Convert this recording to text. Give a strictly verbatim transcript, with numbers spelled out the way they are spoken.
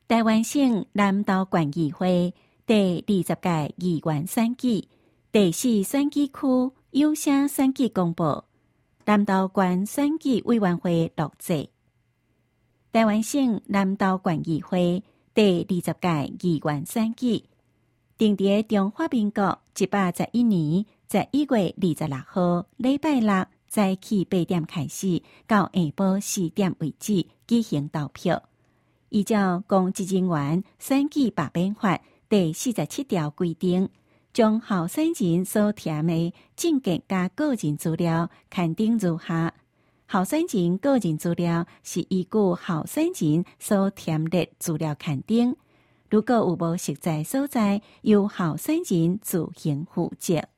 台湾省南投县议会第二十届议员选举第四选举区有声选举公布，南投县选举委员会录制。台湾省南投县议会第二十届议员选举定伫中华民国一百一十一年十一月二十六號禮拜六早起八點開始，到下晡四點為止舉行投票。依照公職人員選舉罷免法第四十七條規定，將候選人所填的政見加個人資料刊登如下：候選人個人資料是依據候選人所填列資料刊登，如果有無實在所在，由候選人自行負責。